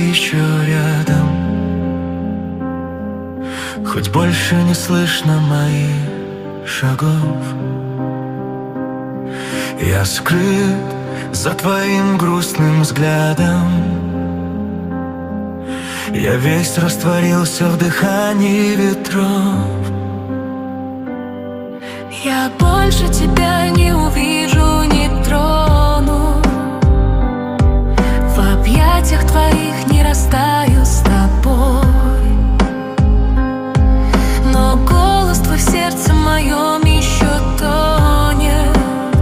еще рядом, хоть больше не слышно моих шагов. Я скрыт за твоим грустным взглядом, я весь растворился в дыхании ветров. Я больше тебя не увижу, не трону, в объятиях твоих не растаю с тобой. Но голос твой в сердце моем еще тонет,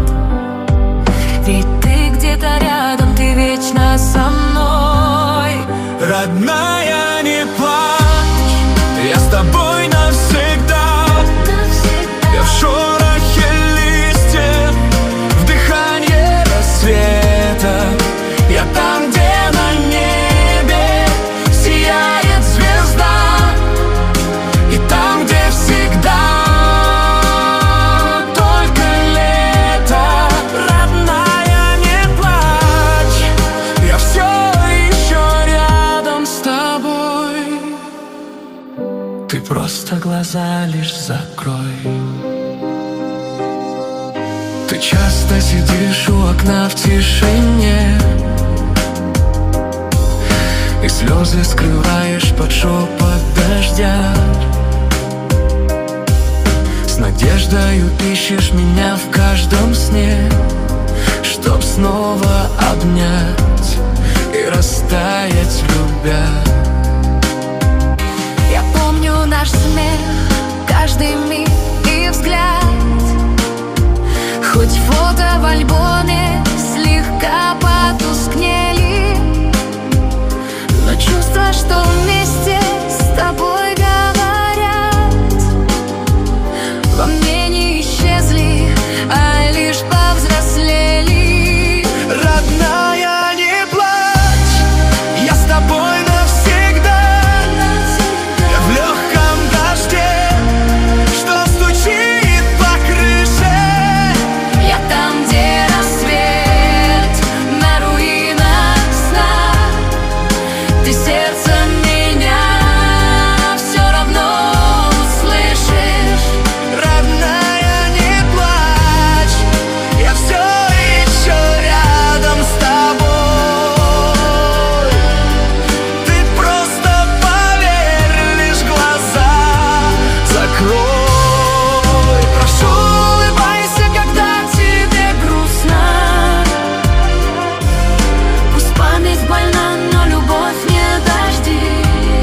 ведь ты где-то рядом, ты вечно со мной. Родная, не плачь, я с тобой навсегда. Я в шорохе листьев, в дыхании рассвета. Я там, где на небе сияет звезда, и там, где всегда только лето. Родная, не плачь, я все еще рядом с тобой. Ты просто глаза лишь закрой. Ты часто сидишь у окна в тишине и слезы скрываешь под шепот дождя. С надеждою ищешь меня в каждом сне, чтоб снова обнять и растаять, любя. Я помню наш смех, каждый миг и взгляд, хоть фото в альбоме слегка потускнели, но чувства, что вместе с тобой говорят, во мне не исчезли, а лишь повзрослели. Родная, не плачь, я с тобой навсегда. Я в легком дожде, что стучит по крыше. Я там, где рассвет на руинах сна, ты сердце меня все равно услышишь. Родная, не плачь, я все еще рядом с тобой. Ты просто поверь, лишь глаза закрой. Прошу, улыбайся, когда тебе грустно. Пусть память больна, но любовь не дожди.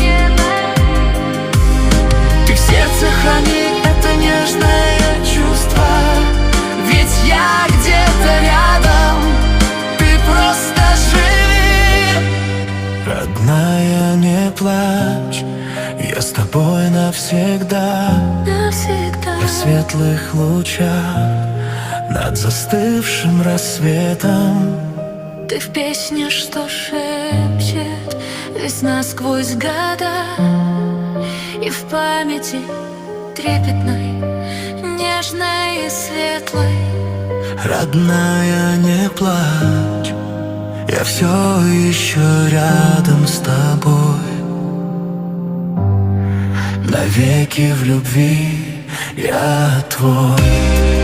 Ты в сердце храни это нежное чувство, ведь я где-то рядом, ты просто живи. Родная, не плачь, я с тобой навсегда. Навсегда. В светлых лучах над застывшим рассветом. Ты в песне, что шепчет весна сквозь года, и в памяти трепетной, нежной и светлой. Родная, не плачь, я все еще рядом с тобой. Навеки в любви я твой.